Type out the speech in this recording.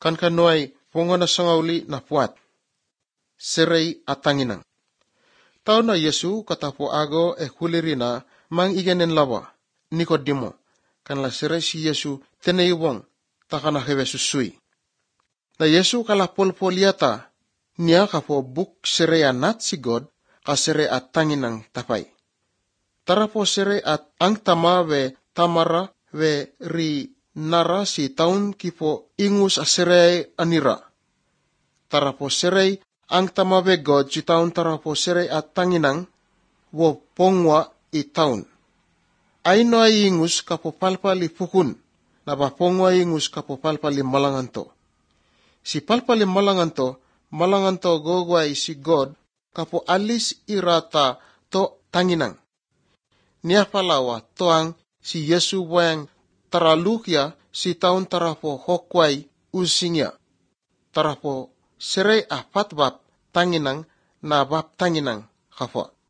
kan kanuay pongona sangauli na puat. Serei atanginang. Tao na Yesu katapo ago hulirina mang iganen lawa, Nikodimo, kan la serei si Yesu teneiwong takana hewe susui. Na Yesu kalapolpoliata niya kapo buk serei anat si God ka serei atanginang tapay. Tara po serei at ang tama we tamara we ri nara si taun kipo ingus a serei anira. Tara po serei ang tama we God si taun tara po serei at tanginang wo pongwa i taun. Ay no ay ingus kapo palpali pukun na ba pongwa ingus kapo palpali malanganto. Si palpali malanganto gogway si God kapo alis irata to tanginang. Niya palawa toang si Yesu wang taralukya si taun tarapo hokway usingya. Tarapo serei apatbap tanginang na bap tanginang kapwa.